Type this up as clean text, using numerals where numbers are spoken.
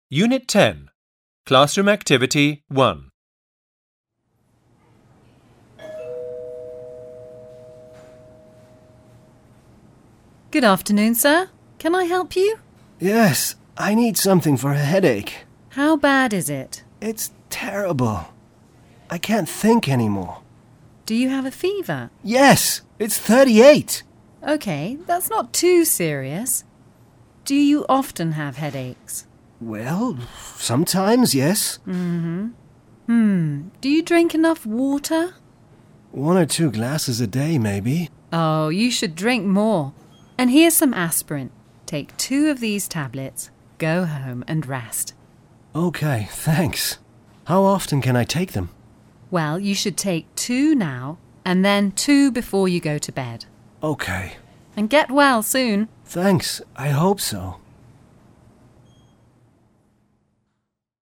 Unit 10, Classroom Activity 1. Good afternoon, sir. Can I help you? Yes, I need something for a headache. How bad is it? It's terrible. I can't think anymore. Do you have a fever? Yes, it's 38. Okay, that's not too serious. Do you often have headaches? Well, sometimes, yes. Do you drink enough water? 1 or 2 glasses a day, maybe. Oh, you should drink more. And here's some aspirin. Take 2 of these tablets. Go home and rest. Okay, thanks. How often can I take them? Well, you should take 2 now and then 2 before you go to bed. Okay. And get well soon. Thanks, I hope so.